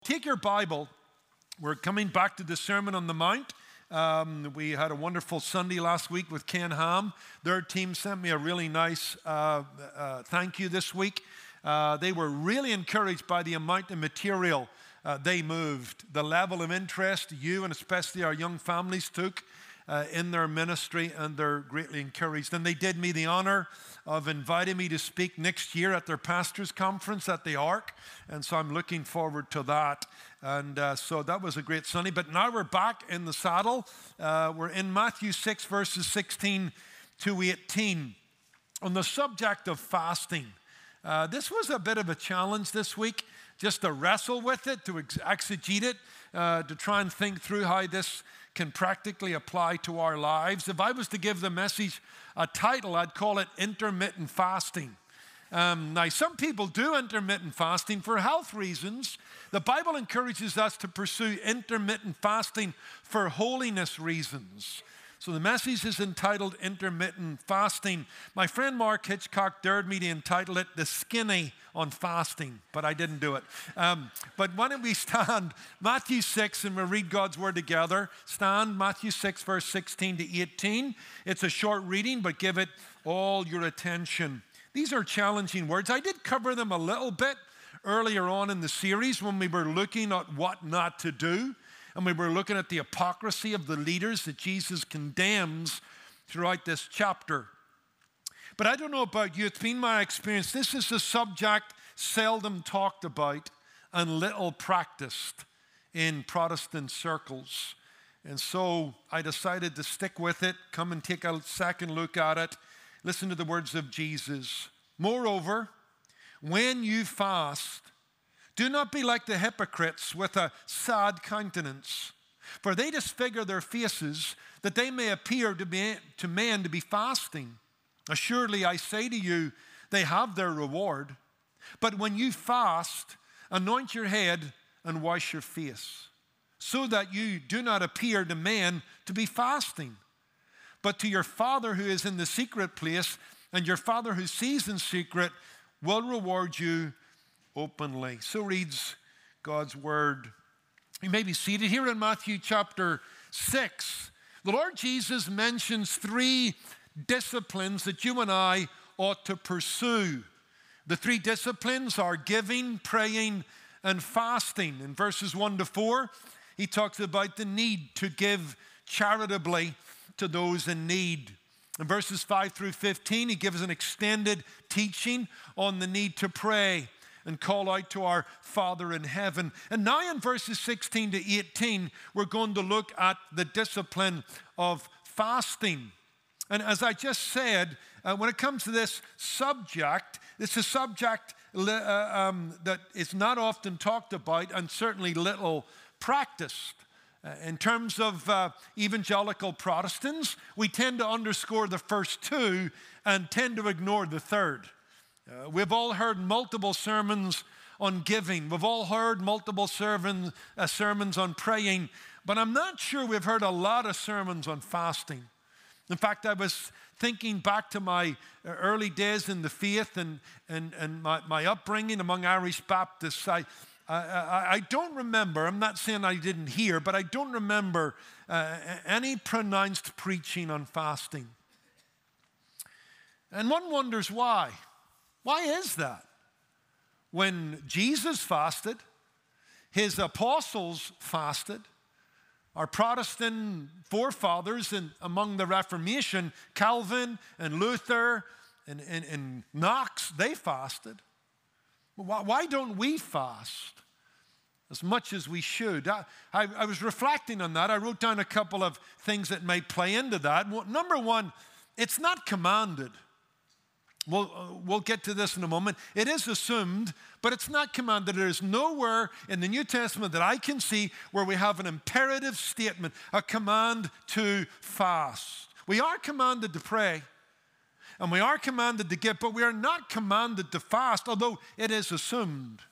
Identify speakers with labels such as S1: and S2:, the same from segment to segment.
S1: Take your Bible. We're coming back to the Sermon on the Mount. We had a wonderful Sunday last week with Ken Ham. Their team sent me a really nice thank you this week. They were really encouraged by the amount of material they moved, the level of interest you and especially our young families took in their ministry, and they're greatly encouraged. And they did me the honor of inviting me to speak next year at their pastors' conference at the Ark, and so I'm looking forward to that. And so that was a great Sunday. But now we're back in the saddle. We're in Matthew 6, verses 16 to 18, on the subject of fasting. This was a bit of a challenge this week, just to wrestle with it, to exegete it, to try and think through how this can practically apply to our lives. If I was to give the message a title, I'd call it Intermittent Fasting. Now, some people do intermittent fasting for health reasons. The Bible encourages us to pursue intermittent fasting for holiness reasons. So the message is entitled Intermittent Fasting. My friend Mark Hitchcock dared me to entitle it The Skinny on Fasting, but I didn't do it. But why don't we stand Matthew 6 and we'll read God's Word together. Stand Matthew 6, verse 16 to 18. It's a short reading, but give it all your attention. These are challenging words. I did cover them a little bit earlier on in the series when we were looking at what not to do. And we were looking at the hypocrisy of the leaders that Jesus condemns throughout this chapter. But I don't know about you, it's been my experience. This is a subject seldom talked about and little practiced in Protestant circles. And so I decided to stick with it, come and take a second look at it. Listen to the words of Jesus. Moreover, when you fast, do not be like the hypocrites with a sad countenance, for they disfigure their faces that they may appear to men to be fasting. Assuredly, I say to you, they have their reward. But when you fast, anoint your head and wash your face, so that you do not appear to men to be fasting, but to your Father who is in the secret place, and your Father who sees in secret will reward you openly. So reads God's Word. You may be seated here in Matthew chapter 6. The Lord Jesus mentions three disciplines that you and I ought to pursue. The three disciplines are giving, praying, and fasting. In verses 1 to 4, he talks about the need to give charitably to those in need. In verses 5 through 15, he gives an extended teaching on the need to pray and call out to our Father in heaven. And now in verses 16 to 18, we're going to look at the discipline of fasting. And as I just said, when it comes to this subject, it's a subject that is not often talked about and certainly little practiced. In terms of evangelical Protestants, we tend to underscore the first two and tend to ignore the third. We've all heard multiple sermons on giving. We've all heard multiple sermons on praying. But I'm not sure we've heard a lot of sermons on fasting. In fact, I was thinking back to my early days in the faith and my upbringing among Irish Baptists. I don't remember, I'm not saying I didn't hear, but I don't remember any pronounced preaching on fasting. And one wonders why. Why is that? When Jesus fasted, his apostles fasted, our Protestant forefathers and among the Reformation, Calvin and Luther and Knox, they fasted. Why don't we fast as much as we should? I was reflecting on that. I wrote down a couple of things that may play into that. Number one, it's not commanded. We'll get to this in a moment. It is assumed, but it's not commanded. There is nowhere in the New Testament that I can see where we have an imperative statement, a command to fast. We are commanded to pray, and we are commanded to give, but we are not commanded to fast, although it is assumed.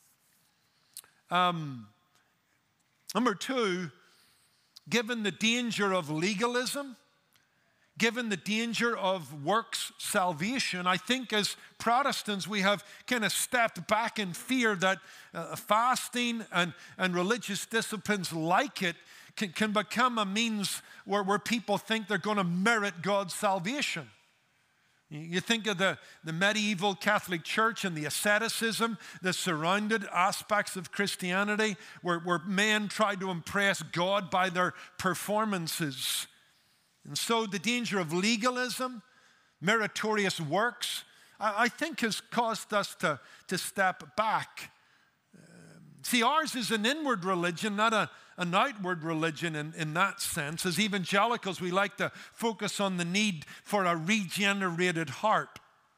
S1: Number two, given the danger of legalism, given the danger of works salvation, I think as Protestants we have kind of stepped back in fear that fasting and religious disciplines like it can become a means where people think they're going to merit God's salvation. You think of the medieval Catholic Church and the asceticism that surrounded aspects of Christianity where men tried to impress God by their performances. And so the danger of legalism, meritorious works, I think has caused us to step back. See, ours is an inward religion, not an outward religion in that sense. As evangelicals, we like to focus on the need for a regenerated heart.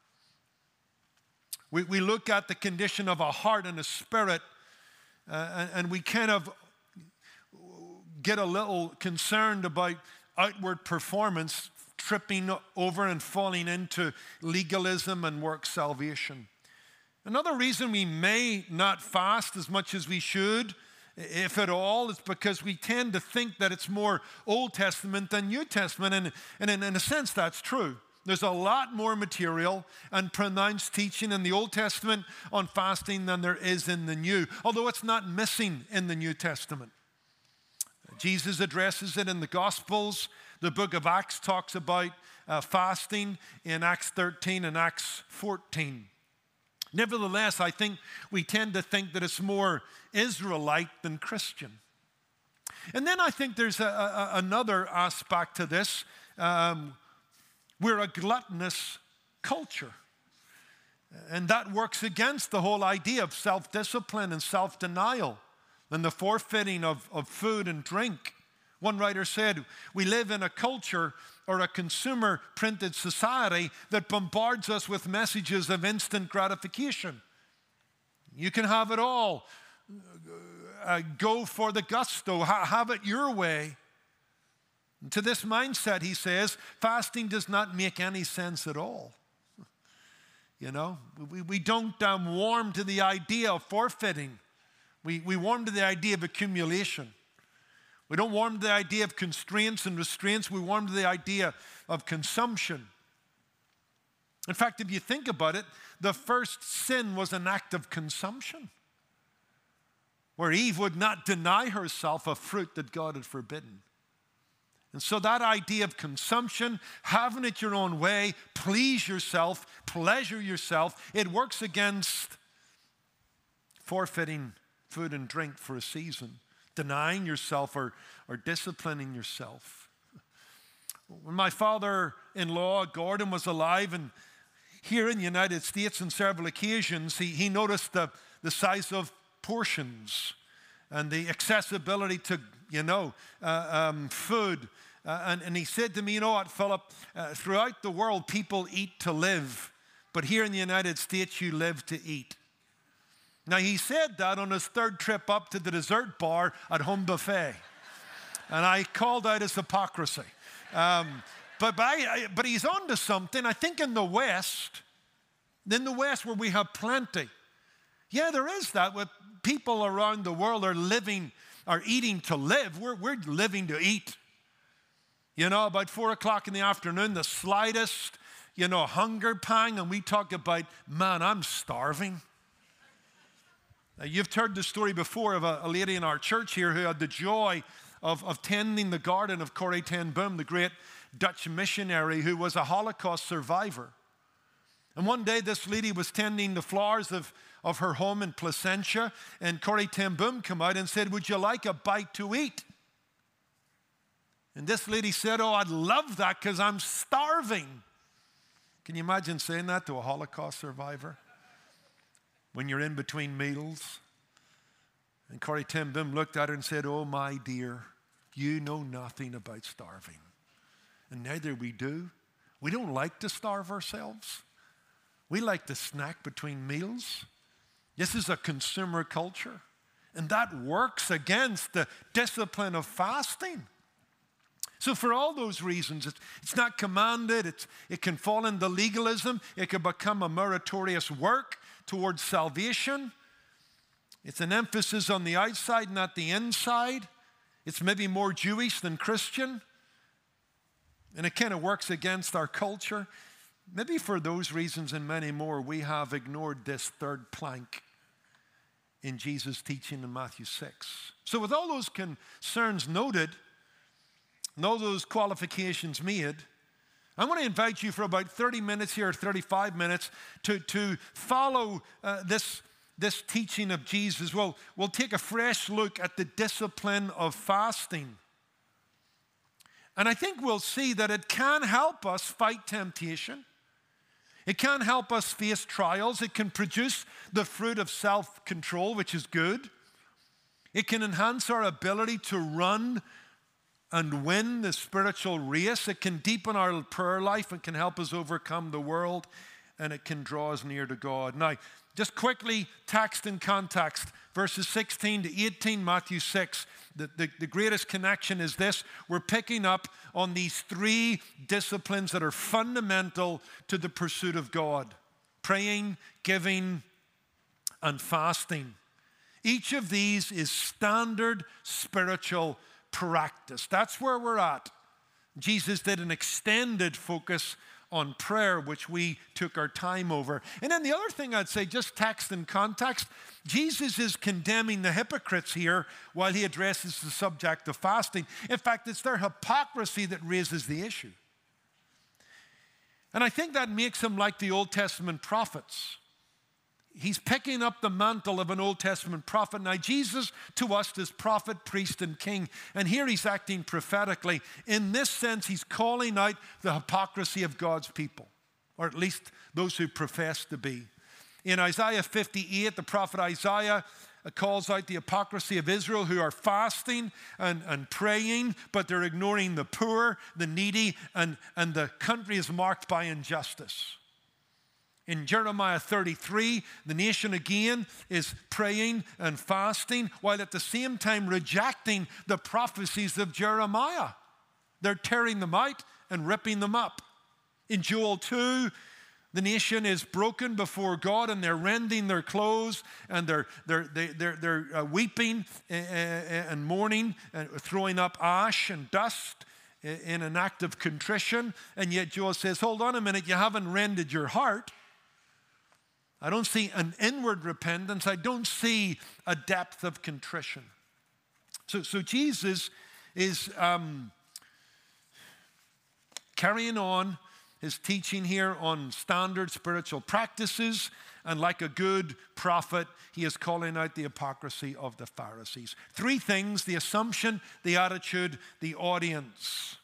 S1: We look at the condition of a heart and a spirit, and we kind of get a little concerned about outward performance, tripping over and falling into legalism and work salvation. Another reason we may not fast as much as we should, if at all, is because we tend to think that it's more Old Testament than New Testament, and in a sense that's true. There's a lot more material and pronounced teaching in the Old Testament on fasting than there is in the New, although it's not missing in the New Testament. Jesus addresses it in the Gospels. The book of Acts talks about fasting in Acts 13 and Acts 14. Nevertheless, I think we tend to think that it's more Israelite than Christian. And then I think there's another aspect to this. We're a gluttonous culture. And that works against the whole idea of self-discipline and self-denial and the forfeiting of food and drink. One writer said, we live in a culture or a consumer-printed society that bombards us with messages of instant gratification. You can have it all. Go for the gusto. Have it your way. And to this mindset, he says, fasting does not make any sense at all. You know, we don't warm to the idea of forfeiting. We warm to the idea of accumulation. We don't warm to the idea of constraints and restraints. We warm to the idea of consumption. In fact, if you think about it, the first sin was an act of consumption, where Eve would not deny herself a fruit that God had forbidden. And so that idea of consumption, having it your own way, please yourself, pleasure yourself, it works against forfeiting food and drink for a season, denying yourself or disciplining yourself. When my father-in-law, Gordon, was alive, and here in the United States on several occasions, he noticed the size of portions and the accessibility to, food. And he said to me, you know what, Philip, throughout the world, people eat to live, but here in the United States, you live to eat. Now, he said that on his third trip up to the dessert bar at Home Buffet. And I called out his hypocrisy. But he's on to something. I think in the West where we have plenty, yeah, there is that. With people around the world are eating to live. We're living to eat. You know, about 4 o'clock in the afternoon, the slightest, hunger pang, and we talk about, man, I'm starving. You've heard the story before of a lady in our church here who had the joy of tending the garden of Corrie ten Boom, the great Dutch missionary who was a Holocaust survivor. And one day this lady was tending the flowers of her home in Placentia, and Corrie ten Boom came out and said, would you like a bite to eat? And this lady said, oh, I'd love that because I'm starving. Can you imagine saying that to a Holocaust survivor? When you're in between meals. And Corrie ten Boom looked at her and said, oh, my dear, you know nothing about starving. And neither we do. We don't like to starve ourselves. We like to snack between meals. This is a consumer culture. And that works against the discipline of fasting. So for all those reasons, it's not commanded. It can fall into legalism. It can become a meritorious work towards salvation. It's an emphasis on the outside, not the inside. It's maybe more Jewish than Christian. And it kind of works against our culture. Maybe for those reasons and many more, we have ignored this third plank in Jesus' teaching in Matthew 6. So with all those concerns noted, and all those qualifications made, I want to invite you for about 30 minutes here, 35 minutes, to follow this teaching of Jesus. We'll take a fresh look at the discipline of fasting. And I think we'll see that it can help us fight temptation. It can help us face trials. It can produce the fruit of self-control, which is good. It can enhance our ability to run and win the spiritual race. It can deepen our prayer life. It can help us overcome the world. And it can draw us near to God. Now, just quickly, text and context. Verses 16 to 18, Matthew 6. The greatest connection is this. We're picking up on these three disciplines that are fundamental to the pursuit of God: praying, giving, and fasting. Each of these is standard spiritual practice. That's where we're at. Jesus did an extended focus on prayer, which we took our time over. And then the other thing I'd say, just text and context, Jesus is condemning the hypocrites here while he addresses the subject of fasting. In fact, it's their hypocrisy that raises the issue. And I think that makes him like the Old Testament prophets. He's picking up the mantle of an Old Testament prophet. Now, Jesus to us is prophet, priest, and king. And here he's acting prophetically. In this sense, he's calling out the hypocrisy of God's people, or at least those who profess to be. In Isaiah 58, the prophet Isaiah calls out the hypocrisy of Israel, who are fasting and praying, but they're ignoring the poor, the needy, and the country is marked by injustice. In Jeremiah 33, the nation again is praying and fasting, while at the same time rejecting the prophecies of Jeremiah. They're tearing them out and ripping them up. In Joel 2, the nation is broken before God, and they're rending their clothes, and they're weeping and mourning, and throwing up ash and dust in an act of contrition. And yet Joel says, hold on a minute, you haven't rended your heart. I don't see an inward repentance. I don't see a depth of contrition. So Jesus is carrying on his teaching here on standard spiritual practices, and like a good prophet, he is calling out the hypocrisy of the Pharisees. Three things: the assumption, the attitude, the audience.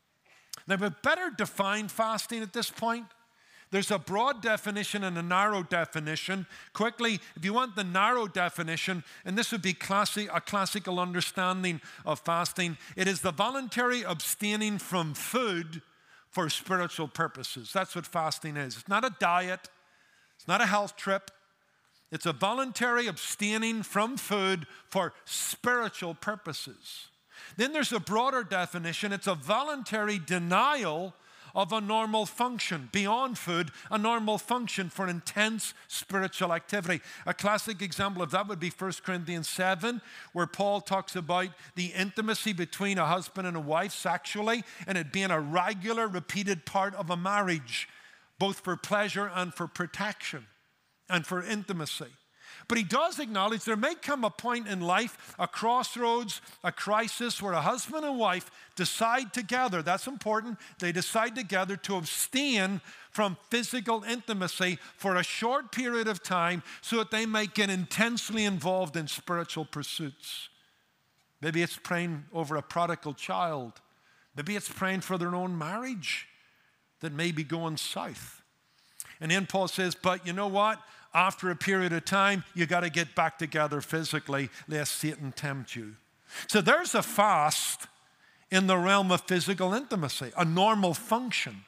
S1: Now, we better define fasting at this point. There's a broad definition and a narrow definition. Quickly, if you want the narrow definition, and this would be a classical understanding of fasting, it is the voluntary abstaining from food for spiritual purposes. That's what fasting is. It's not a diet. It's not a health trip. It's a voluntary abstaining from food for spiritual purposes. Then there's a broader definition. It's a voluntary denial of a normal function beyond food, a normal function for intense spiritual activity. A classic example of that would be 1 Corinthians 7, where Paul talks about the intimacy between a husband and a wife sexually, and it being a regular, repeated part of a marriage, both for pleasure and for protection and for intimacy. But he does acknowledge there may come a point in life, a crossroads, a crisis, where a husband and wife decide together, that's important, they decide together to abstain from physical intimacy for a short period of time so that they might get intensely involved in spiritual pursuits. Maybe it's praying over a prodigal child. Maybe it's praying for their own marriage that may be going south. And then Paul says, but you know what? After a period of time, you got to get back together physically, lest Satan tempt you. So there's a fast in the realm of physical intimacy, a normal function.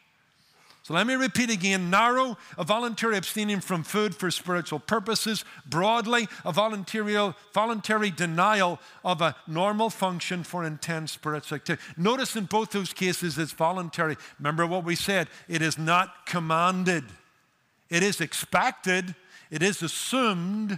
S1: So let me repeat again: narrow, a voluntary abstaining from food for spiritual purposes; broadly, a voluntary denial of a normal function for intense spiritual activity. Notice in both those cases it's voluntary. Remember what we said, it is not commanded. It is expected. It is assumed,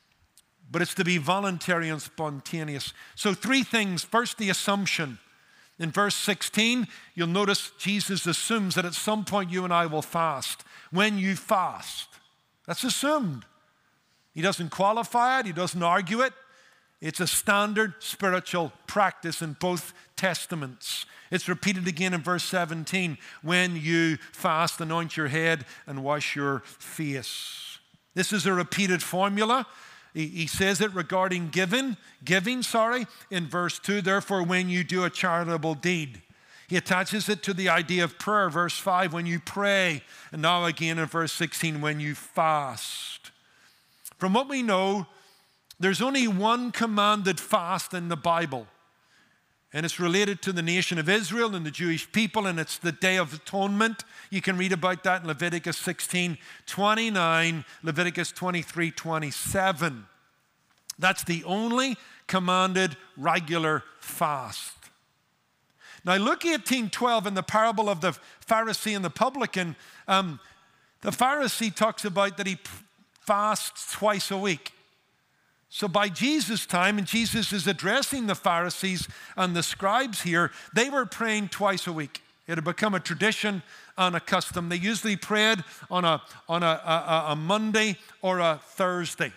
S1: but it's to be voluntary and spontaneous. So three things. First, the assumption. In verse 16, you'll notice Jesus assumes that at some point you and I will fast. When you fast, that's assumed. He doesn't qualify it. He doesn't argue it. It's a standard spiritual practice in both testaments. It's repeated again in verse 17. When you fast, anoint your head and wash your face. This is a repeated formula. He says it regarding giving, in verse 2. Therefore, when you do a charitable deed. He attaches it to the idea of prayer, verse 5, when you pray. And now again in verse 16, when you fast. From what we know, there's only one commanded fast in the Bible. And it's related to the nation of Israel and the Jewish people, and it's the Day of Atonement. You can read about that in Leviticus 16:29, Leviticus 23:27. That's the only commanded regular fast. Now, Luke 18:12, in the parable of the Pharisee and the publican, the Pharisee talks about that he fasts twice a week. So by Jesus' time, and Jesus is addressing the Pharisees and the scribes here, they were praying twice a week. It had become a tradition and a custom. They usually prayed on a Monday or a Thursday.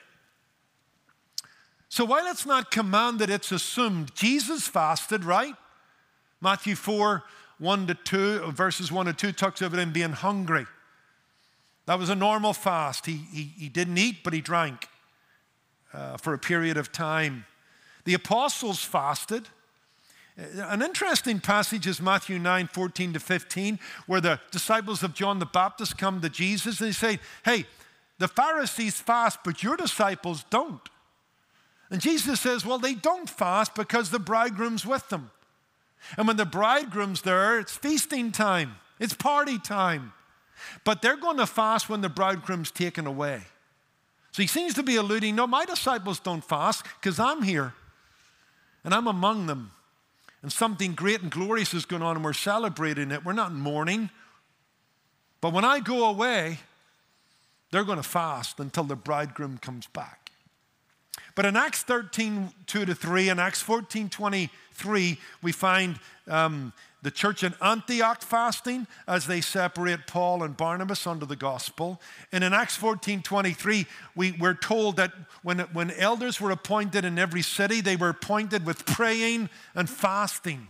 S1: So while it's not commanded, it's assumed. Jesus fasted, right? Matthew 4, 1-2, verses 1-2 talks about him being hungry. That was a normal fast. He didn't eat, but he drank for a period of time. The apostles fasted. An interesting passage is Matthew 9, 14-15, where the disciples of John the Baptist come to Jesus and they say, hey, the Pharisees fast, but your disciples don't. And Jesus says, well, they don't fast because the bridegroom's with them. And when the bridegroom's there, it's feasting time. It's party time. But they're going to fast when the bridegroom's taken away. So he seems to be alluding, no, my disciples don't fast because I'm here and I'm among them. And something great and glorious is going on and we're celebrating it. We're not in mourning. But when I go away, they're going to fast until the bridegroom comes back. But in Acts 13, 2-3, and Acts 14, 23, we find the church in Antioch fasting as they separate Paul and Barnabas under the gospel. And in Acts 14, 23, we're told that when elders were appointed in every city, they were appointed with praying and fasting.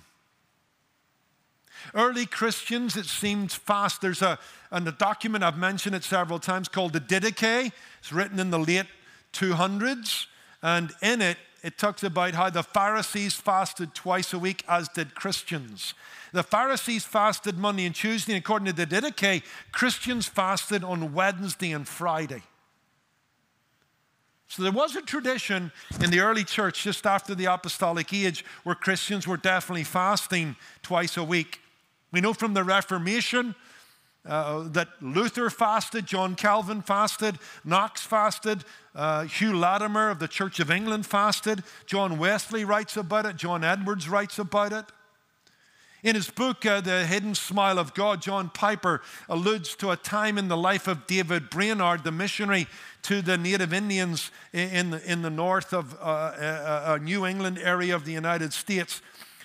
S1: Early Christians, it seems, fast. There's a document, I've mentioned it several times, called the Didache. It's written in the late 200s. And in it, it talks about how the Pharisees fasted twice a week, as did Christians. The Pharisees fasted Monday and Tuesday, and according to the Didache, Christians fasted on Wednesday and Friday. So there was a tradition in the early church just after the apostolic age where Christians were definitely fasting twice a week. We know from the Reformation that Luther fasted, John Calvin fasted, Knox fasted, Hugh Latimer of the Church of England fasted, John Wesley writes about it, John Edwards writes about it. In his book, The Hidden Smile of God, John Piper alludes to a time in the life of David Brainerd, the missionary to the native Indians in the north of New England area of the United States.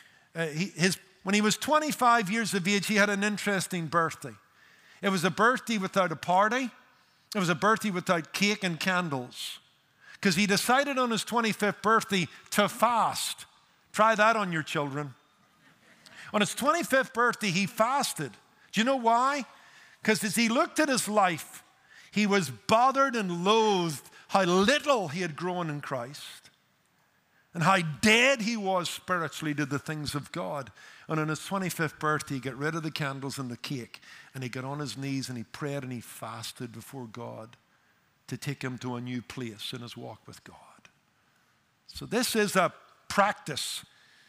S1: When he was 25 years of age, he had an interesting birthday. It was a birthday without a party. It was a birthday without cake and candles. Because he decided on his 25th birthday to fast. Try that on your children. On his 25th birthday, he fasted. Do you know why? Because as he looked at his life, he was bothered and loathed how little he had grown in Christ and how dead he was spiritually to the things of God. And on his 25th birthday, he got rid of the candles and the cake, and he got on his knees and he prayed and he fasted before God to take him to a new place in his walk with God. So this is a practice,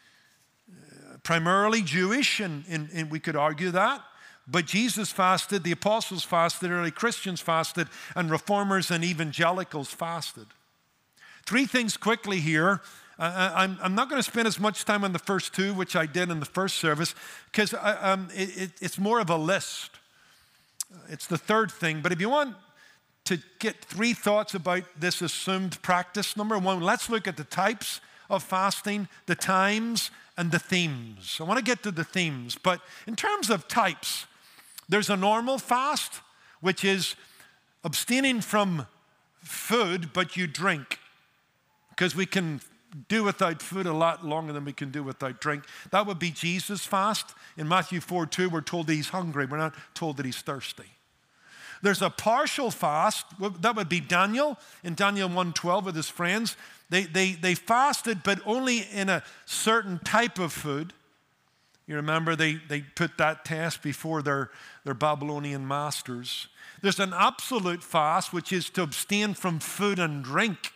S1: primarily Jewish, and we could argue that. But Jesus fasted, the apostles fasted, early Christians fasted, and reformers and evangelicals fasted. Three things quickly here. I'm not going to spend as much time on the first two, which I did in the first service, because it's more of a list. It's the third thing. But if you want to get three thoughts about this assumed practice, number one, let's look at the types of fasting, the times, and the themes. I want to get to the themes, but in terms of types, there's a normal fast, which is abstaining from food, but you drink, because we can do without food a lot longer than we can do without drink. That would be Jesus' fast. In Matthew 4:2, we're told that he's hungry. We're not told that he's thirsty. There's a partial fast. That would be Daniel. In Daniel 1:12 with his friends, they fasted, but only in a certain type of food. You remember they put that test before their Babylonian masters. There's an absolute fast, which is to abstain from food and drink.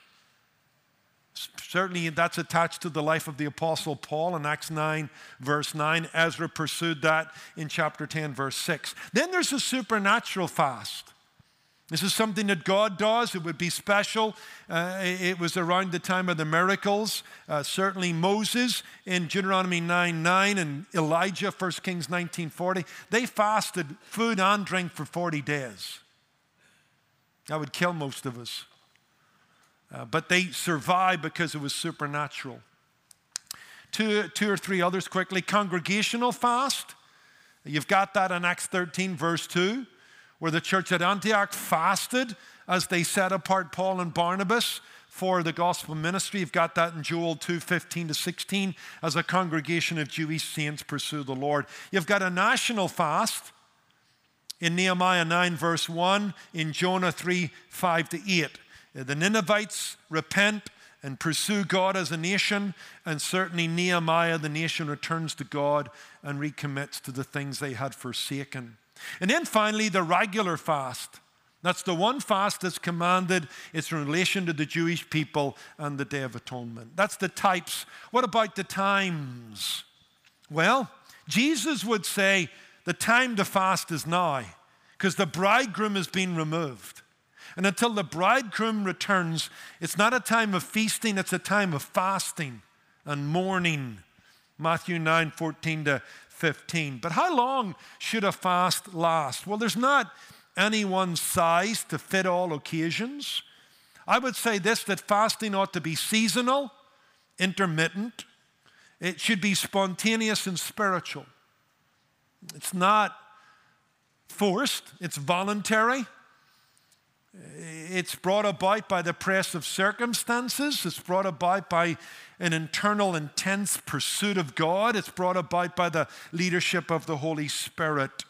S1: Certainly that's attached to the life of the Apostle Paul in Acts 9, verse 9. Ezra pursued that in chapter 10, verse 6. Then there's a supernatural fast. This is something that God does. It would be special. It was around the time of the miracles. Certainly Moses in Deuteronomy 9:9 and Elijah, 1 Kings 19:40. They fasted food and drink for 40 days. That would kill most of us. But they survived because it was supernatural. Two or three others quickly. Congregational fast. You've got that in Acts 13, verse 2, where the church at Antioch fasted as they set apart Paul and Barnabas for the gospel ministry. You've got that in Joel 2:15-16, as a congregation of Jewish saints pursue the Lord. You've got a national fast in Nehemiah 9, verse 1, in Jonah 3:5-8. The Ninevites repent and pursue God as a nation, and certainly Nehemiah, the nation, returns to God and recommits to the things they had forsaken. And then finally, the regular fast. That's the one fast that's commanded. It's in relation to the Jewish people and the Day of Atonement. That's the types. What about the times? Well, Jesus would say the time to fast is now, because the bridegroom has been removed. And until the bridegroom returns, it's not a time of feasting, it's a time of fasting and mourning. Matthew 9:14-15. But how long should a fast last? Well, there's not any one size to fit all occasions. I would say this, that fasting ought to be seasonal, intermittent. It should be spontaneous and spiritual. It's not forced, it's voluntary. It's brought about by the press of circumstances. It's brought about by an internal, intense pursuit of God. It's brought about by the leadership of the Holy Spirit.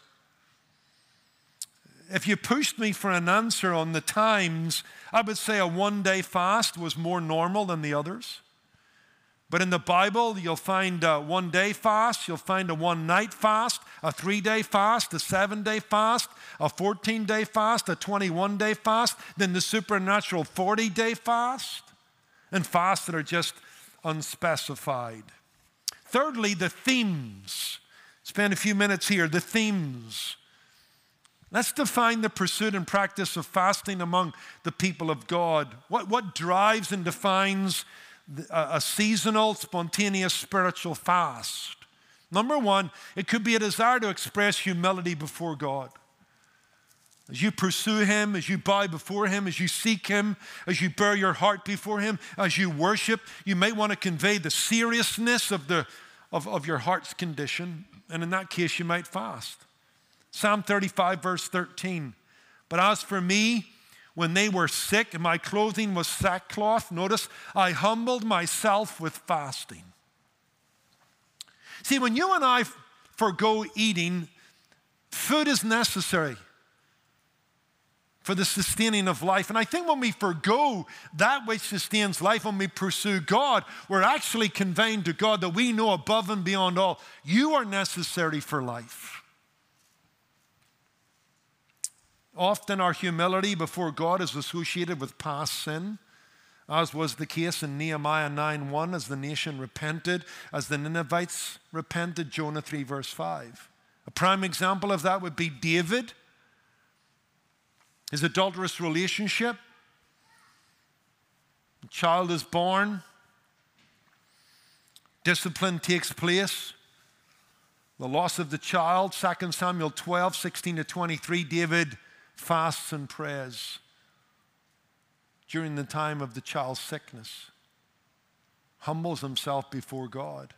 S1: If you pushed me for an answer on the times, I would say a one-day fast was more normal than the others. But in the Bible, you'll find a one-day fast, you'll find a one-night fast, a 3-day fast, a 7-day fast, a 14-day fast, a 21-day fast, then the supernatural 40-day fast, and fasts that are just unspecified. Thirdly, the themes. Spend a few minutes here, the themes. Let's define the pursuit and practice of fasting among the people of God. What drives and defines a seasonal, spontaneous spiritual fast? Number one, it could be a desire to express humility before God. As you pursue Him, as you bow before Him, as you seek Him, as you bear your heart before Him, as you worship, you may want to convey the seriousness of your heart's condition, and in that case, you might fast. Psalm 35, verse 13. But as for me, when they were sick and my clothing was sackcloth, notice, I humbled myself with fasting. See, when you and I forgo eating, food is necessary for the sustaining of life. And I think when we forgo that which sustains life, when we pursue God, we're actually conveying to God that we know above and beyond all, you are necessary for life. Often our humility before God is associated with past sin, as was the case in Nehemiah 9:1, as the nation repented, as the Ninevites repented, Jonah 3, verse 5. A prime example of that would be David, his adulterous relationship. A child is born, discipline takes place, the loss of the child, 2 Samuel 12, 16-23, David fasts and prays during the time of the child's sickness. humbles himself before God.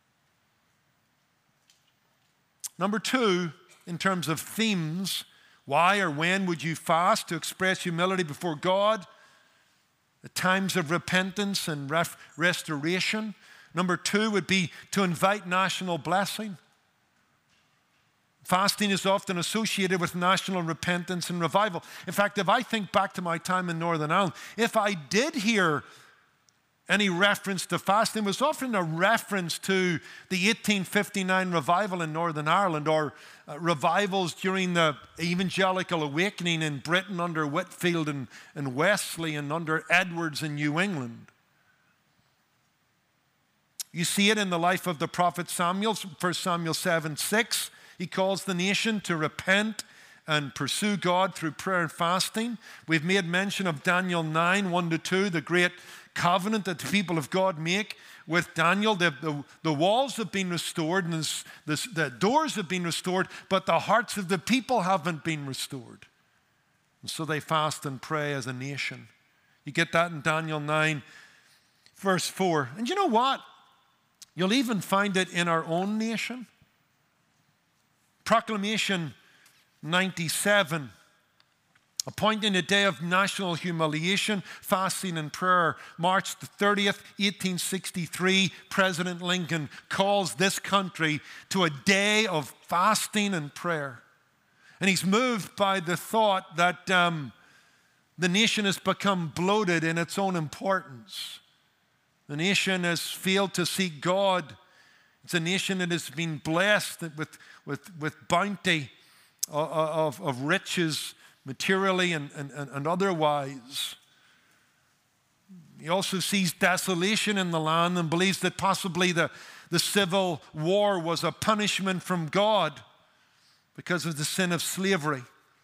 S1: Number two, in terms of themes, why or when would you fast? To express humility before God, at times of repentance and restoration. Number two would be to invite national blessing. Fasting is often associated with national repentance and revival. In fact, if I think back to my time in Northern Ireland, if I did hear any reference to fasting, it was often a reference to the 1859 revival in Northern Ireland, or revivals during the evangelical awakening in Britain under Whitefield and Wesley, and under Edwards in New England. You see it in the life of the prophet Samuel, 1 Samuel 7:6. He calls the nation to repent and pursue God through prayer and fasting. We've made mention of Daniel 9:1-2, the great covenant that the people of God make with Daniel. The walls have been restored and the doors have been restored, but the hearts of the people haven't been restored. And so they fast and pray as a nation. You get that in Daniel 9, verse 4. And you know what? You'll even find it in our own nation. Proclamation 97, appointing a day of national humiliation, fasting and prayer. March the 30th, 1863, President Lincoln calls this country to a day of fasting and prayer. And he's moved by the thought that the nation has become bloated in its own importance. The nation has failed to seek God. It's a nation that has been blessed with bounty of riches, materially and otherwise. He also sees desolation in the land and believes that possibly the Civil War was a punishment from God because of the sin of slavery.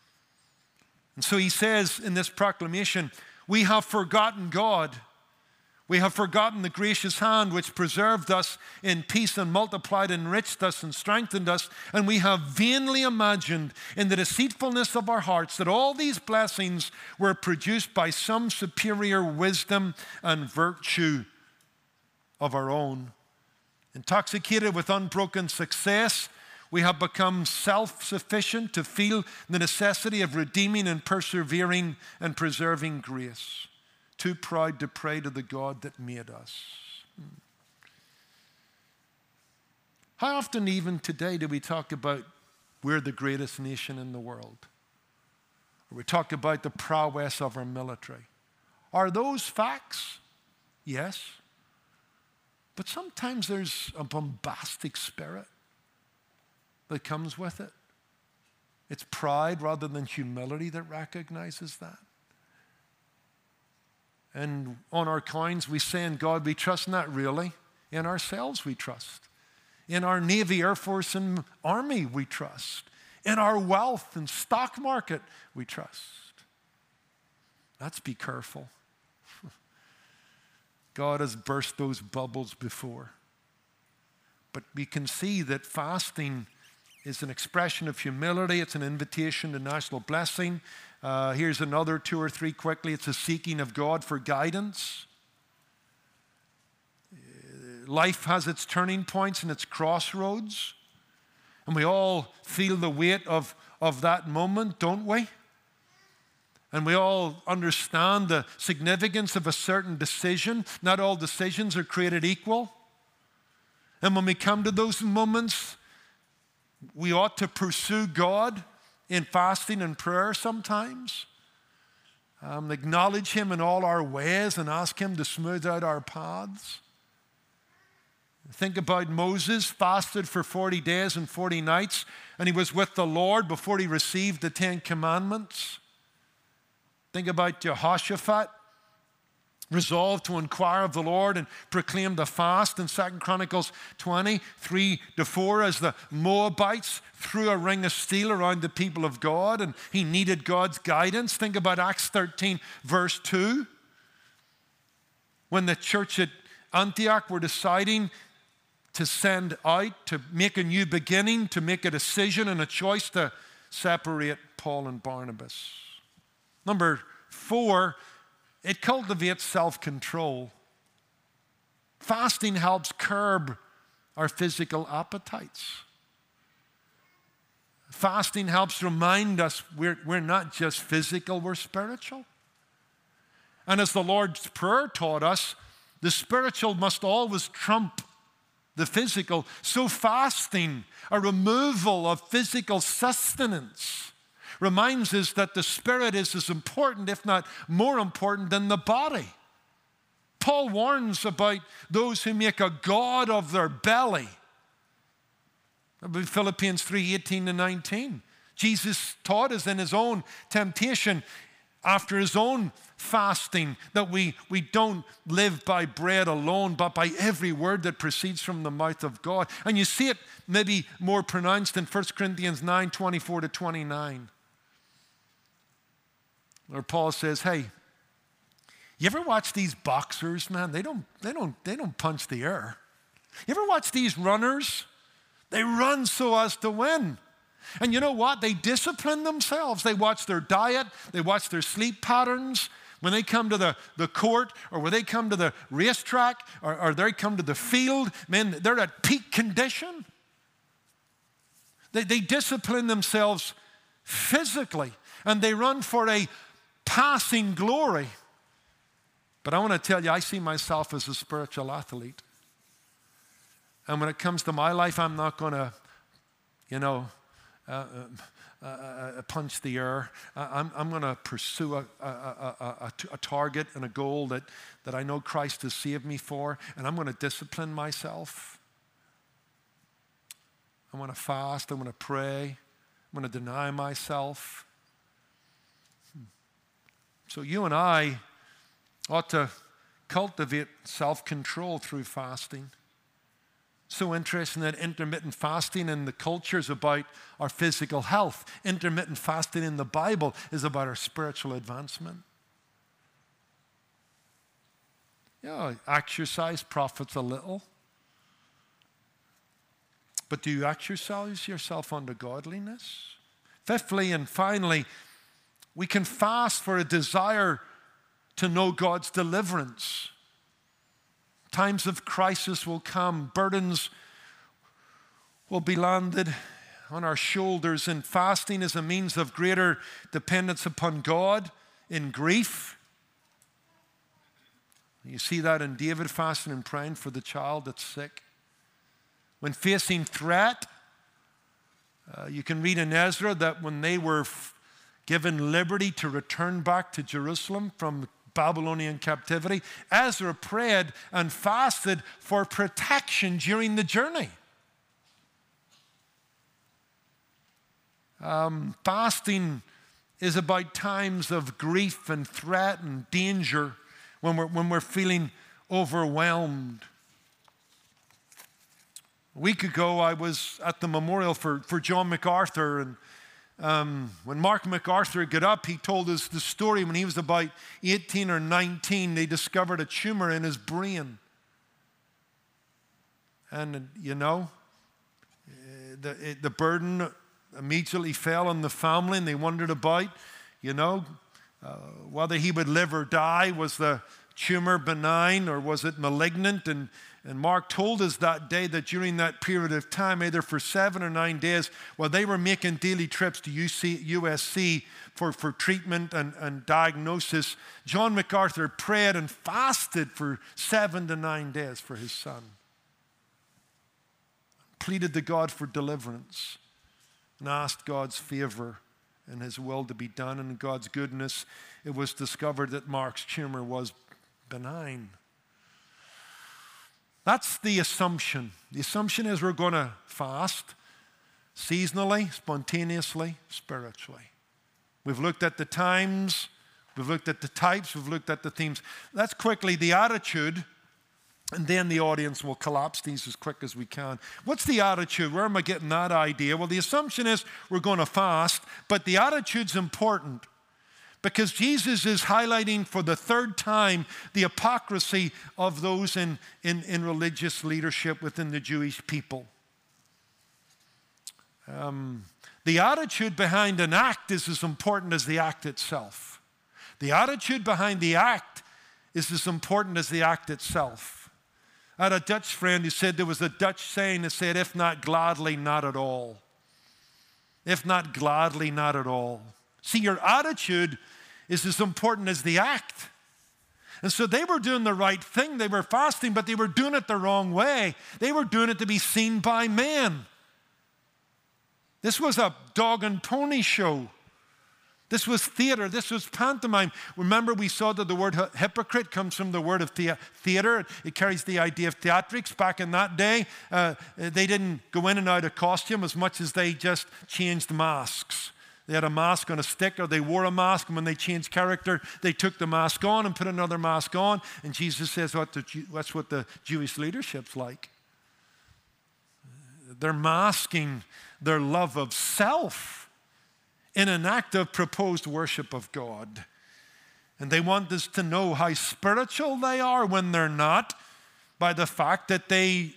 S1: And so he says in this proclamation, we have forgotten God. We have forgotten the gracious hand which preserved us in peace and multiplied, enriched us and strengthened us. And we have vainly imagined in the deceitfulness of our hearts that all these blessings were produced by some superior wisdom and virtue of our own. Intoxicated with unbroken success, we have become self-sufficient to feel the necessity of redeeming and persevering and preserving grace. Too proud to pray to the God that made us. How often even today do we talk about we're the greatest nation in the world? Or we talk about the prowess of our military. Are those facts? Yes. But sometimes there's a bombastic spirit that comes with it. It's pride rather than humility that recognizes that. And on our coins, we say in God we trust. Not really. In ourselves we trust. In our Navy, Air Force, and Army we trust. In our wealth and stock market we trust. Let's be careful. God has burst those bubbles before. But we can see that fasting is an expression of humility. It's an invitation to national blessing. Here's another 2 or 3 quickly. It's a seeking of God for guidance. Life has its turning points and its crossroads. And we all feel the weight of that moment, don't we? And we all understand the significance of a certain decision. Not all decisions are created equal. And when we come to those moments, we ought to pursue God in fasting and prayer sometimes. Acknowledge Him in all our ways and ask Him to smooth out our paths. Think about Moses, fasted for 40 days and 40 nights, and he was with the Lord before he received the 10 Commandments. Think about Jehoshaphat, resolved to inquire of the Lord and proclaim the fast in 2 Chronicles 20:3-4, as the Moabites threw a ring of steel around the people of God and he needed God's guidance. Think about Acts 13, verse 2. When the church at Antioch were deciding to send out, to make a new beginning, to make a decision and a choice to separate Paul and Barnabas. Number 4, it cultivates self-control. Fasting helps curb our physical appetites. Fasting helps remind us we're not just physical, we're spiritual. And as the Lord's Prayer taught us, the spiritual must always trump the physical. So fasting, a removal of physical sustenance, reminds us that the spirit is as important, if not more important, than the body. Paul warns about those who make a god of their belly. Philippians 3:18-19. Jesus taught us in his own temptation, after his own fasting, that we don't live by bread alone, but by every word that proceeds from the mouth of God. And you see it maybe more pronounced in 1 Corinthians 9:24-29. Where Paul says, hey, you ever watch these boxers, man? They don't punch the air. You ever watch these runners? They run so as to win. And you know what? They discipline themselves. They watch their diet. They watch their sleep patterns. When they come to the court, or when they come to the racetrack, or they come to the field, man, they're at peak condition. They discipline themselves physically, and they run for a passing glory. But I want to tell you, I see myself as a spiritual athlete. And when it comes to my life, I'm not going to, punch the air. I'm going to pursue a target and a goal that I know Christ has saved me for, and I'm going to discipline myself. I want to fast. I want to pray. I'm going to deny myself. So you and I ought to cultivate self-control through fasting. So interesting that intermittent fasting in the culture is about our physical health. Intermittent fasting in the Bible is about our spiritual advancement. Exercise profits a little. But do you exercise yourself unto godliness? Fifthly and finally, we can fast for a desire to know God's deliverance. Times of crisis will come. Burdens will be landed on our shoulders, and fasting is a means of greater dependence upon God in grief. You see that in David fasting and praying for the child that's sick. When facing threat, you can read in Ezra that when they were given liberty to return back to Jerusalem from Babylonian captivity, Ezra prayed and fasted for protection during the journey. Fasting is about times of grief and threat and danger when we're feeling overwhelmed. A week ago, I was at the memorial for John MacArthur, and when Mark MacArthur got up, he told us the story when he was about 18 or 19, they discovered a tumor in his brain. And, the burden immediately fell on the family, and they wondered about, whether he would live or die. Was the tumor benign or was it malignant? And Mark told us that day that during that period of time, either for 7 or 9 days, while they were making daily trips to USC for treatment and diagnosis, John MacArthur prayed and fasted for 7 to 9 days for his son. Pleaded to God for deliverance and asked God's favor and his will to be done. And in God's goodness, it was discovered that Mark's tumor was benign. That's the assumption. The assumption is we're going to fast seasonally, spontaneously, spiritually. We've looked at the times, we've looked at the types, we've looked at the themes. That's quickly the attitude, and then the audience will collapse these as quick as we can. What's the attitude? Where am I getting that idea? Well, the assumption is we're going to fast, but the attitude's important. Because Jesus is highlighting for the third time the hypocrisy of those in religious leadership within the Jewish people. The attitude behind an act is as important as the act itself. The attitude behind the act is as important as the act itself. I had a Dutch friend who said there was a Dutch saying that said, if not gladly, not at all. If not gladly, not at all. See, your attitude is as important as the act. And so they were doing the right thing. They were fasting, but they were doing it the wrong way. They were doing it to be seen by men. This was a dog and pony show. This was theater. This was pantomime. Remember, we saw that the word hypocrite comes from the word of theater. It carries the idea of theatrics. Back in that day, they didn't go in and out of costume as much as they just changed masks. They had a mask on a stick, or they wore a mask, and when they changed character, they took the mask on and put another mask on. And Jesus says that's what the Jewish leadership's like. They're masking their love of self in an act of proposed worship of God. And they want us to know how spiritual they are when they're not, by the fact that they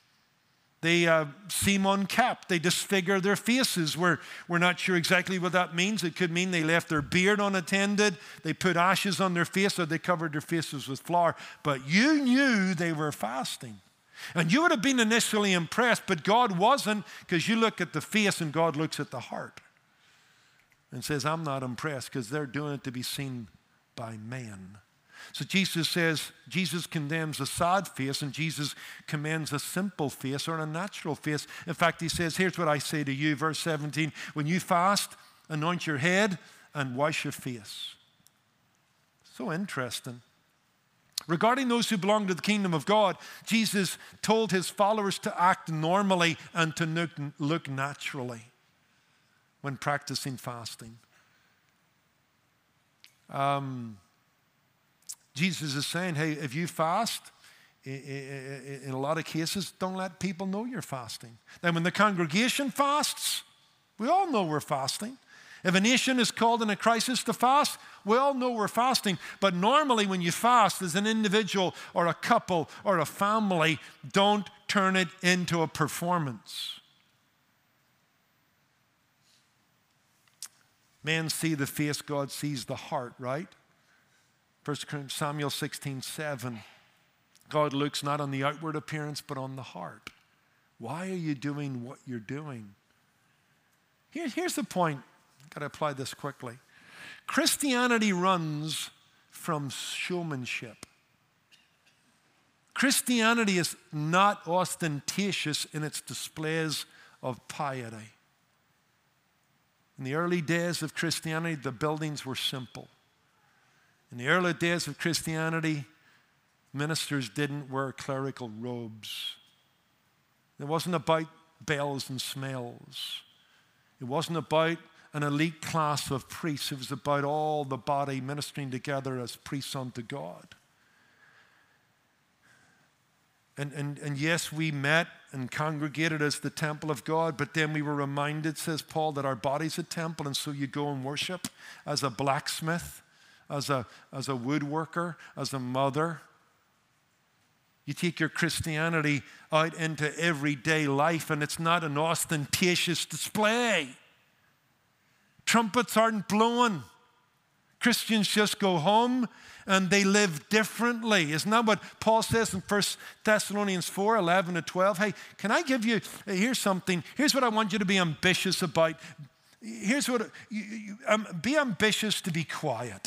S1: seem unkept. They disfigure their faces. We're not sure exactly what that means. It could mean they left their beard unattended, they put ashes on their face, or they covered their faces with flour. But you knew they were fasting. And you would have been initially impressed, but God wasn't, because you look at the face and God looks at the heart and says, I'm not impressed, because they're doing it to be seen by men. So Jesus condemns a sad face, and Jesus commends a simple face or a natural face. In fact, he says, here's what I say to you, verse 17, when you fast, anoint your head and wash your face. So interesting. Regarding those who belong to the kingdom of God, Jesus told his followers to act normally and to look naturally when practicing fasting. Jesus is saying, hey, if you fast, in a lot of cases, don't let people know you're fasting. Then when the congregation fasts, we all know we're fasting. If a nation is called in a crisis to fast, we all know we're fasting. But normally when you fast as an individual or a couple or a family, don't turn it into a performance. Men see the face, God sees the heart, right? 1 Samuel 16:7. God looks not on the outward appearance, but on the heart. Why are you doing what you're doing? Here's the point. Got to apply this quickly. Christianity runs from showmanship. Christianity is not ostentatious in its displays of piety. In the early days of Christianity, the buildings were simple. In the early days of Christianity, ministers didn't wear clerical robes. It wasn't about bells and smells. It wasn't about an elite class of priests. It was about all the body ministering together as priests unto God. And yes, we met and congregated as the temple of God, but then we were reminded, says Paul, that our body's a temple, and so you go and worship as a blacksmith, as a woodworker, as a mother. You take your Christianity out into everyday life, and it's not an ostentatious display. Trumpets aren't blowing. Christians just go home and they live differently. Isn't that what Paul says in 1 Thessalonians 4:11-12? Hey, can I give you, here's something. Here's what I want you to be ambitious about. Here's what, be ambitious to be quiet.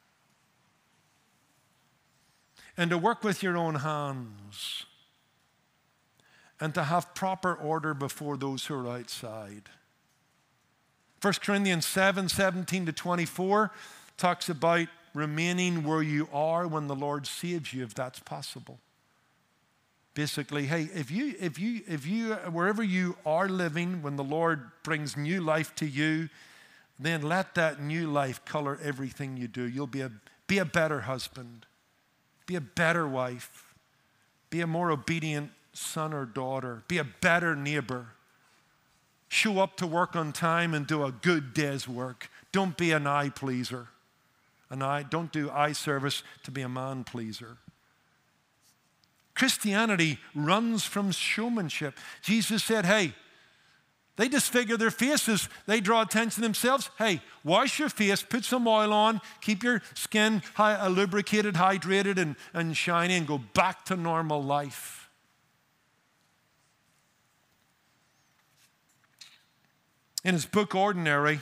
S1: And to work with your own hands. And to have proper order before those who are outside. 1 Corinthians 7:17-24 talks about remaining where you are when the Lord saves you, if that's possible. Basically, hey, if you wherever you are living, when the Lord brings new life to you, then let that new life color everything you do. You'll be a better husband, be a better wife, be a more obedient son or daughter, be a better neighbor. Show up to work on time and do a good day's work. Don't be an eye pleaser. Don't do eye service to be a man pleaser. Christianity runs from showmanship. Jesus said, hey, they disfigure their faces. They draw attention to themselves. Hey, wash your face, put some oil on, keep your skin lubricated, hydrated, and shiny, and go back to normal life. In his book, Ordinary,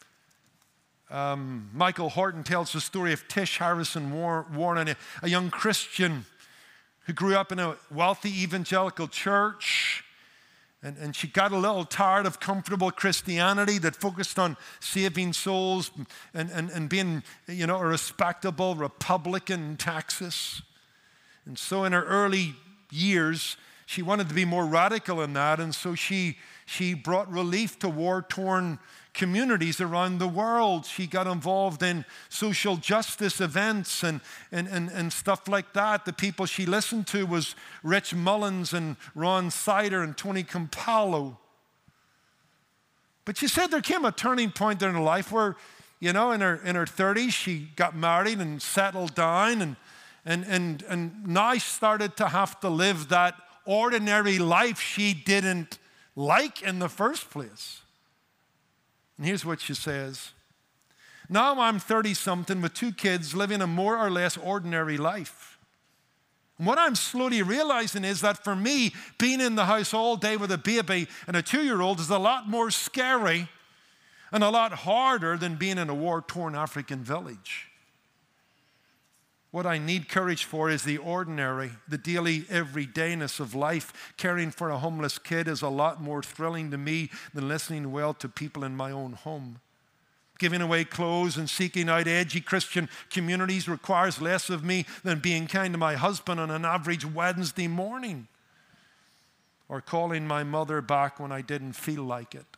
S1: Michael Horton tells the story of Tish Harrison Warren, a young Christian who grew up in a wealthy evangelical church. And she got a little tired of comfortable Christianity that focused on saving souls and being, a respectable Republican in Texas. And so in her early years, she wanted to be more radical in that. And so she brought relief to war-torn communities around the world. She got involved in social justice events and stuff like that. The people she listened to was Rich Mullins and Ron Sider and Tony Campolo. But she said there came a turning point in her life where, in her 30s, she got married and settled down and now started to have to live that ordinary life she didn't like in the first place. And here's what she says. Now I'm 30-something with 2 kids living a more or less ordinary life. And what I'm slowly realizing is that for me, being in the house all day with a baby and a 2-year-old is a lot more scary and a lot harder than being in a war-torn African village. What I need courage for is the ordinary, the daily everydayness of life. Caring for a homeless kid is a lot more thrilling to me than listening well to people in my own home. Giving away clothes and seeking out edgy Christian communities requires less of me than being kind to my husband on an average Wednesday morning, or calling my mother back when I didn't feel like it.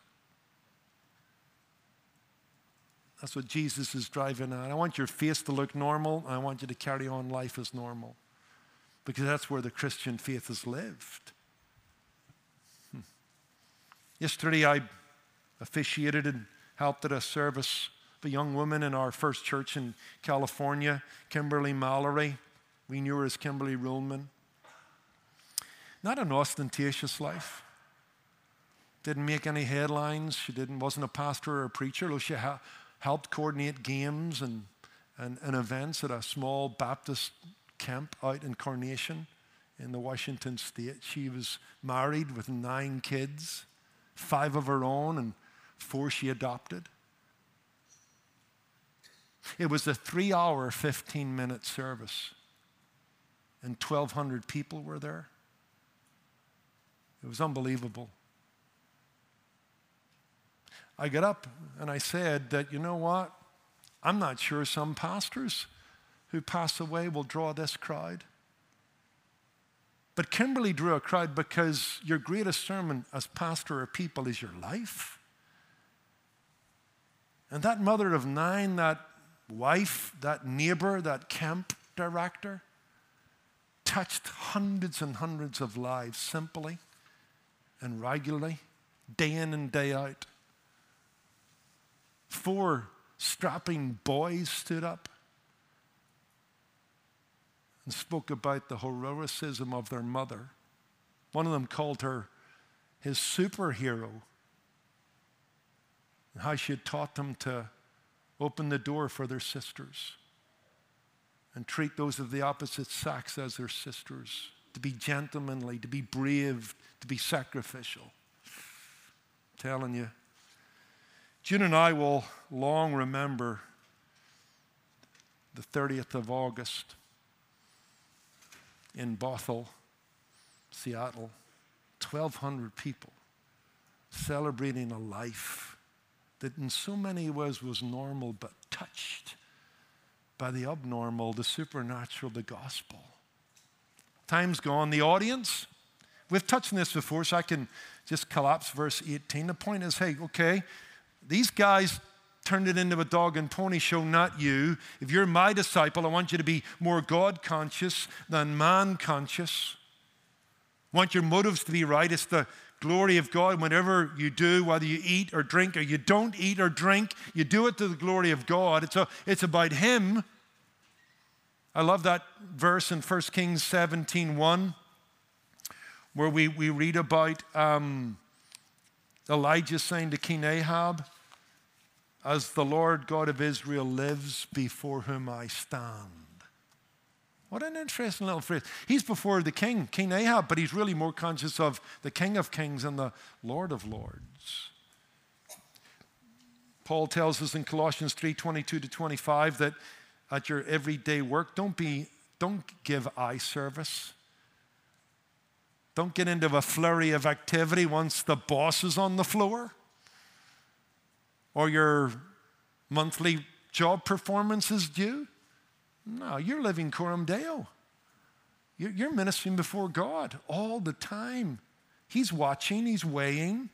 S1: That's what Jesus is driving at. I want your face to look normal, and I want you to carry on life as normal, because that's where the Christian faith is lived. Yesterday, I officiated and helped at a service of a young woman in our first church in California, Kimberly Mallory. We knew her as Kimberly Ruhlman. Not an ostentatious life. Didn't make any headlines. She wasn't a pastor or a preacher, though she helped coordinate games and events at a small Baptist camp out in Carnation in the Washington state. She was married with 9 kids, 5 of her own and 4 she adopted. It was a 3-hour, 15-minute service, and 1,200 people were there. It was unbelievable. I got up and I said that, you know what? I'm not sure some pastors who pass away will draw this crowd. But Kimberly drew a crowd because your greatest sermon as pastor of people is your life. And that mother of 9, that wife, that neighbor, that camp director, touched hundreds and hundreds of lives simply and regularly, day in and day out. 4 strapping boys stood up and spoke about the heroicism of their mother. One of them called her his superhero, and how she had taught them to open the door for their sisters and treat those of the opposite sex as their sisters, to be gentlemanly, to be brave, to be sacrificial. I'm telling you. June and I will long remember the 30th of August in Bothell, Seattle, 1,200 people celebrating a life that in so many ways was normal, but touched by the abnormal, the supernatural, the gospel. Time's gone. The audience, we've touched on this before, so I can just collapse verse 18. The point is, hey, okay, these guys turned it into a dog and pony show, not you. If you're my disciple, I want you to be more God-conscious than man-conscious. I want your motives to be right. It's the glory of God. Whatever you do, whether you eat or drink or you don't eat or drink, you do it to the glory of God. It's about Him. I love that verse in 1 Kings 17:1, where we read about Elijah saying to King Ahab, "As the Lord God of Israel lives, before whom I stand." What an interesting little phrase. He's before the king, King Ahab, but he's really more conscious of the King of Kings and the Lord of Lords. Paul tells us in Colossians 3:22-25 that at your everyday work, don't give eye service. Don't get into a flurry of activity once the boss is on the floor or your monthly job performance is due. No, you're living coram Deo. You're ministering before God all the time. He's watching, he's weighing.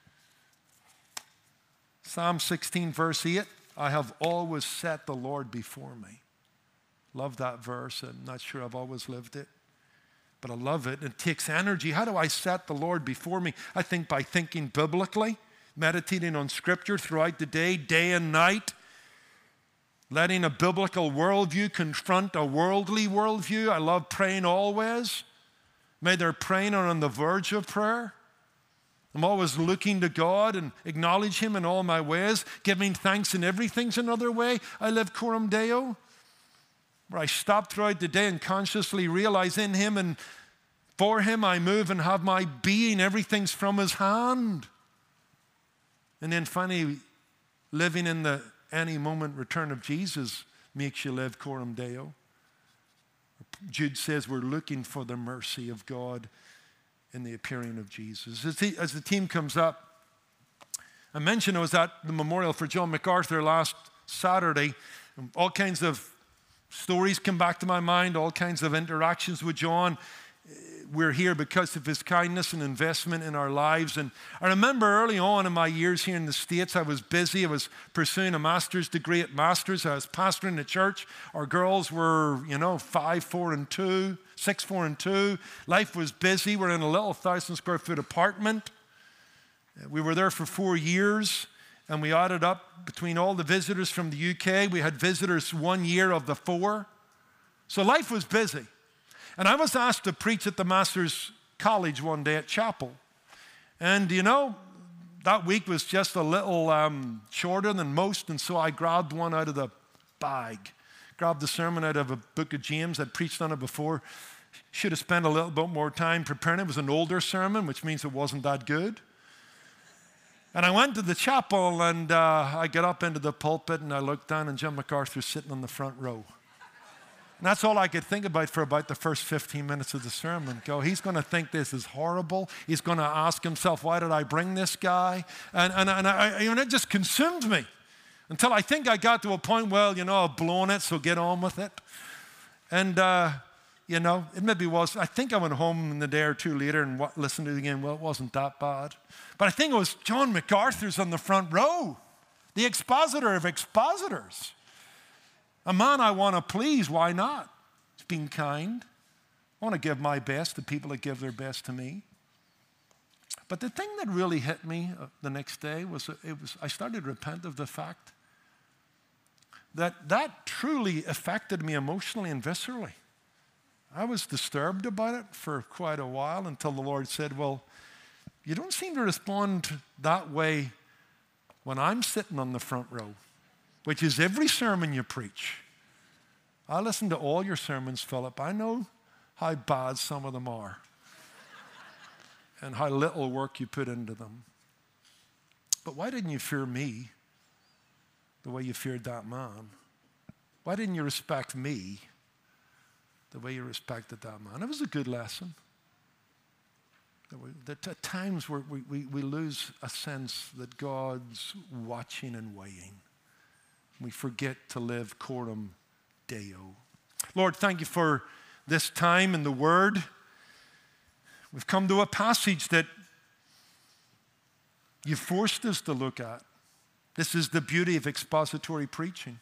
S1: Psalm 16, verse 8, I have always set the Lord before me. Love that verse. I'm not sure I've always lived it, but I love it. It takes energy. How do I set the Lord before me? I think by thinking biblically, meditating on Scripture throughout the day and night, letting a biblical worldview confront a worldly worldview. I love praying always. May they're praying or on the verge of prayer. I'm always looking to God and acknowledge Him in all my ways. Giving thanks in everything's another way. I live coram Deo, where I stop throughout the day and consciously realize in Him and for Him I move and have my being. Everything's from His hand. And then finally, living in the any moment return of Jesus makes you live coram Deo. Jude says we're looking for the mercy of God in the appearing of Jesus. As the team comes up, I mentioned I was at the memorial for John MacArthur last Saturday. All kinds of stories come back to my mind, all kinds of interactions with John. We're here because of his kindness and investment in our lives. And I remember early on in my years here in the States, I was busy. I was pursuing a master's degree at Masters. I was pastoring the church. Our girls were, 5, 4, and 2, 6, 4, and 2. Life was busy. We're in a little 1,000-square-foot apartment. We were there for 4 years, and we added up between all the visitors from the UK. We had visitors 1 year of the 4. So life was busy. And I was asked to preach at the Master's College one day at chapel. And that week was just a little shorter than most, and so I grabbed one out of the bag. Grabbed the sermon out of a book of James. I'd preached on it before. Should have spent a little bit more time preparing it. It was an older sermon, which means it wasn't that good. And I went to the chapel, and I got up into the pulpit, and I looked down, and John MacArthur sitting on the front row. And that's all I could think about for about the first 15 minutes of the sermon. He's going to think this is horrible. He's going to ask himself, why did I bring this guy? And it just consumed me until I think I got to a point, I've blown it, so get on with it. And, it maybe was. I think I went home in the day or two later and listened to it again. Well, it wasn't that bad. But I think it was John MacArthur's on the front row, the expositor of expositors. A man I want to please, why not? He's being kind. I want to give my best to people that give their best to me. But the thing that really hit me the next day was I started to repent of the fact that truly affected me emotionally and viscerally. I was disturbed about it for quite a while until the Lord said, well, you don't seem to respond that way when I'm sitting on the front row, which is every sermon you preach. I listen to all your sermons, Philip. I know how bad some of them are and how little work you put into them. But why didn't you fear me the way you feared that man? Why didn't you respect me the way you respected that man? It was a good lesson. That at times we lose a sense that God's watching and weighing. We forget to live coram Deo. Lord, thank you for this time in the Word. We've come to a passage that you forced us to look at. This is the beauty of expository preaching.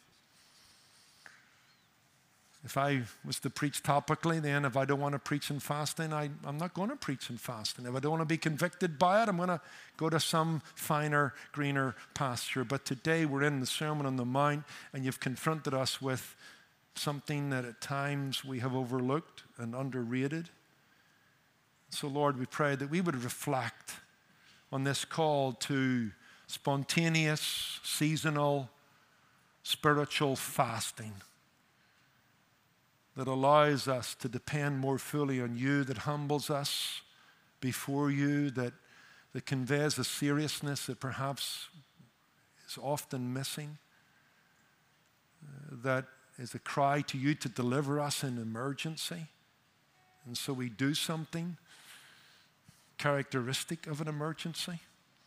S1: If I was to preach topically, then if I don't want to preach in fasting, I'm not going to preach in fasting. If I don't want to be convicted by it, I'm going to go to some finer, greener pasture. But today we're in the Sermon on the Mount, and you've confronted us with something that at times we have overlooked and underrated. So Lord, we pray that we would reflect on this call to spontaneous, seasonal, spiritual fasting that allows us to depend more fully on you, that humbles us before you, that conveys a seriousness that perhaps is often missing. That is a cry to you to deliver us in emergency. And so we do something characteristic of an emergency.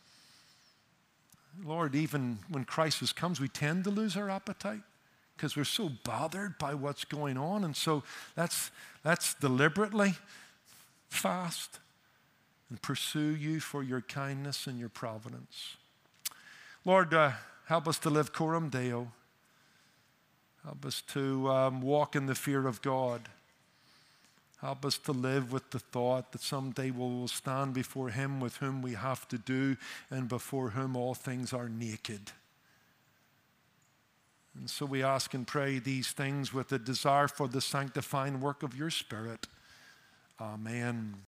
S1: Lord, even when crisis comes, we tend to lose our appetite because we're so bothered by what's going on. And so let's deliberately fast and pursue you for your kindness and your providence. Lord, help us to live coram Deo. Help us to walk in the fear of God. Help us to live with the thought that someday we will stand before him with whom we have to do and before whom all things are naked. And so we ask and pray these things with a desire for the sanctifying work of your Spirit. Amen.